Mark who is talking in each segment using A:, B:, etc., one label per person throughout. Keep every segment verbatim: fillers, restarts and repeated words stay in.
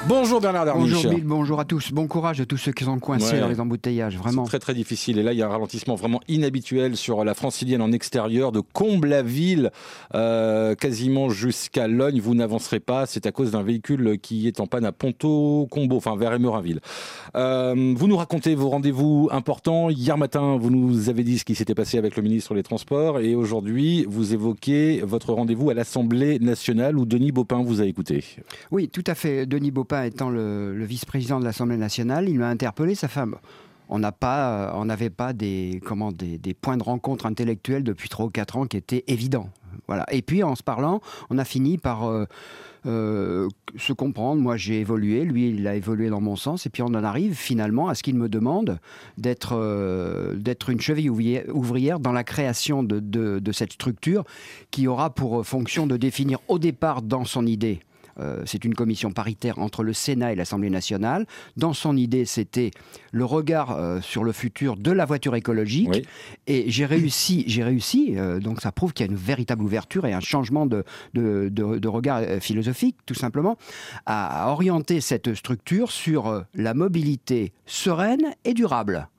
A: Bonjour Bernard Darniche.
B: Bonjour Bill, bonjour à tous. Bon courage à tous ceux qui sont coincés ouais. dans les embouteillages, vraiment.
A: C'est très très difficile. Et là, il y a un ralentissement vraiment inhabituel sur la francilienne en extérieur, de Comble-la-Ville, euh, quasiment jusqu'à Logne. Vous n'avancerez pas, c'est à cause d'un véhicule qui est en panne à Ponto-Combo, enfin vers Émerinville. Euh, vous nous racontez vos rendez-vous importants. Hier matin, vous nous avez dit ce qui s'était passé avec le ministre des Transports. Et aujourd'hui, vous évoquez votre rendez-vous à l'Assemblée nationale où Denis Baupin vous a écouté.
B: Oui, tout à fait. Denis Baupin étant le, le vice-président de l'Assemblée nationale, il m'a interpellé, sa femme. On n'a pas, on n'avait pas des, comment, des, des points de rencontre intellectuels depuis trois ou quatre ans qui étaient évidents. Voilà. Et puis, en se parlant, on a fini par euh, euh, se comprendre. Moi, j'ai évolué, lui, il a évolué dans mon sens. Et puis, on en arrive finalement à ce qu'il me demande d'être, euh, d'être une cheville ouvrière dans la création de, de, de cette structure qui aura pour fonction de définir au départ dans son idée. Euh, c'est une commission paritaire entre le Sénat et l'Assemblée nationale. Dans son idée, c'était le regard euh, sur le futur de la voiture écologique. Oui. Et j'ai réussi, j'ai réussi euh, donc ça prouve qu'il y a une véritable ouverture et un changement de, de, de, de regard euh, philosophique, tout simplement, à, à orienter cette structure sur euh, la mobilité sereine et durable.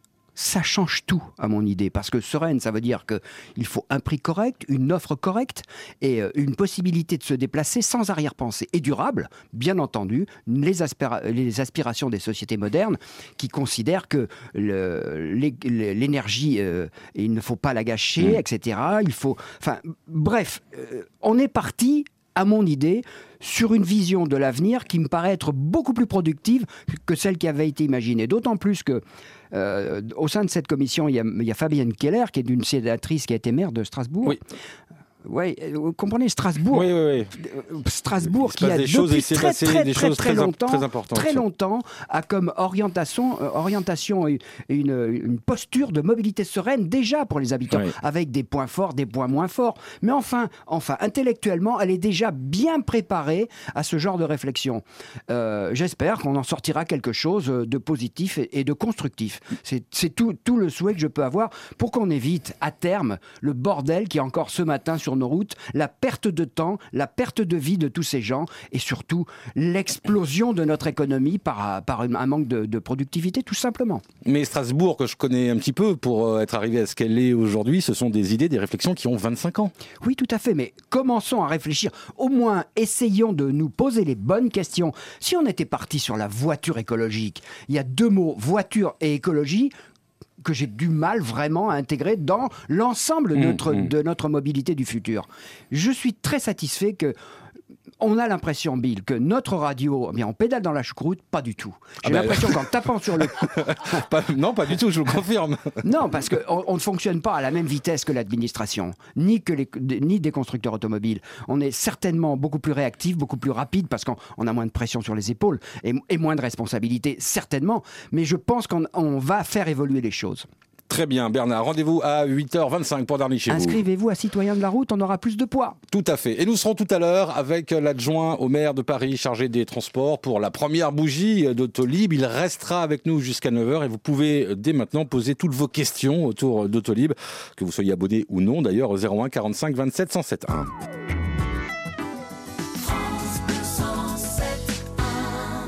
B: Ça change tout à mon idée, parce que sereine, ça veut dire qu'il faut un prix correct, une offre correcte et une possibilité de se déplacer sans arrière-pensée. Et durable, bien entendu, les, aspira- les aspirations des sociétés modernes qui considèrent que le, l'énergie, euh, il ne faut pas la gâcher, mmh. et cetera. Il faut, enfin, bref, euh, on est parti, à mon idée, sur une vision de l'avenir qui me paraît être beaucoup plus productive que celle qui avait été imaginée. D'autant plus que Euh, au sein de cette commission, il y a, il y a Fabienne Keller, qui est une sénatrice qui a été maire de Strasbourg.
A: Oui.
B: Oui, vous comprenez, Strasbourg.
A: Oui, oui,
B: oui. Strasbourg, qui a
A: des
B: depuis
A: choses,
B: très, très, très,
A: des
B: très,
A: choses
B: très,
A: très
B: longtemps,
A: très importantes.
B: très longtemps, a comme orientation, euh, orientation et une, une posture de mobilité sereine déjà pour les habitants, oui. avec des points forts, des points moins forts. Mais enfin, enfin, intellectuellement, elle est déjà bien préparée à ce genre de réflexion. Euh, j'espère qu'on en sortira quelque chose de positif et, et de constructif. C'est, c'est tout, tout le souhait que je peux avoir pour qu'on évite à terme le bordel qui est encore ce matin sur nos routes, la perte de temps, la perte de vie de tous ces gens et surtout l'explosion de notre économie par, par un manque de, de productivité, tout simplement.
A: Mais Strasbourg, que je connais un petit peu pour être arrivé à ce qu'elle est aujourd'hui, ce sont des idées, des réflexions qui ont vingt-cinq ans.
B: Oui, tout à fait, mais commençons à réfléchir. Au moins, essayons de nous poser les bonnes questions. Si on était parti sur la voiture écologique, il y a deux mots, voiture et écologie, que j'ai du mal vraiment à intégrer dans l'ensemble de notre, mmh, mmh. de notre mobilité du futur. Je suis très satisfait que on a l'impression, Bill, que notre radio, eh bien, on pédale dans la choucroute, pas du tout. J'ai ah ben... l'impression qu'en tapant sur le...
A: pas, non, pas du tout, je vous le confirme.
B: Non, parce qu'on on ne fonctionne pas à la même vitesse que l'administration, ni, que les, ni des constructeurs automobiles. On est certainement beaucoup plus réactif, beaucoup plus rapide, parce qu'on on a moins de pression sur les épaules et, et moins de responsabilité, certainement. Mais je pense qu'on on va faire évoluer les choses.
A: Très bien, Bernard. Rendez-vous à huit heures vingt-cinq pour Darniche chez vous.
B: Inscrivez-vous à Citoyens de la route, on aura plus de poids.
A: Tout à fait. Et nous serons tout à l'heure avec l'adjoint au maire de Paris chargé des transports pour la première bougie d'Autolib. Il restera avec nous jusqu'à neuf heures et vous pouvez dès maintenant poser toutes vos questions autour d'Autolib, que vous soyez abonné ou non d'ailleurs, au zéro un quarante-cinq vingt-sept cent sept un.